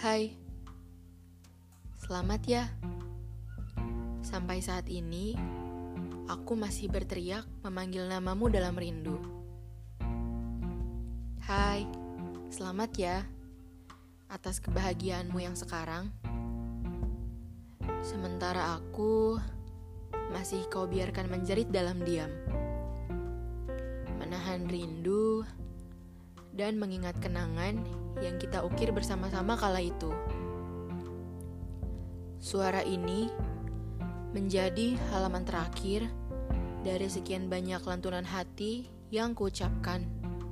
Hai, selamat ya. Sampai saat ini, aku masih berteriak memanggil namamu dalam rindu. Hai, selamat ya atas kebahagiaanmu yang sekarang. Sementara aku masih kau biarkan menjerit dalam diam, menahan rindu dan mengingat kenangan yang kita ukir bersama-sama kala itu. Suara ini menjadi halaman terakhir dari sekian banyak lantunan hati yang kuucapkan,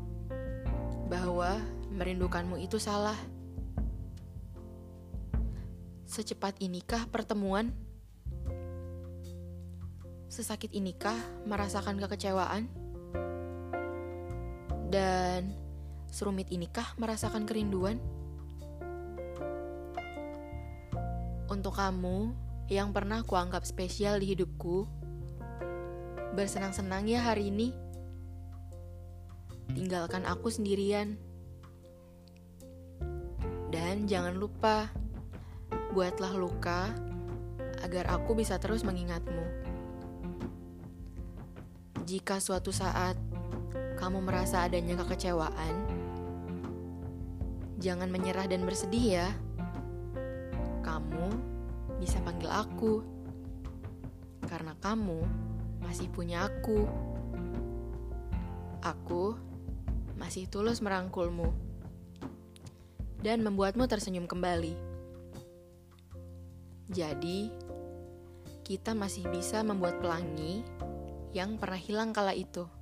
bahwa merindukanmu itu salah. Secepat inikah pertemuan? Sesakit inikah merasakan kekecewaan? Dan serumit inikah merasakan kerinduan? Untuk kamu yang pernah kuanggap spesial di hidupku, bersenang-senang ya hari ini. Tinggalkan aku sendirian. Dan jangan lupa, buatlah luka agar aku bisa terus mengingatmu. Jika suatu saat kamu merasa adanya kekecewaan, jangan menyerah dan bersedih ya. Kamu bisa panggil aku, karena kamu masih punya aku. Aku masih tulus merangkulmu dan membuatmu tersenyum kembali. Jadi, kita masih bisa membuat pelangi yang pernah hilang kala itu.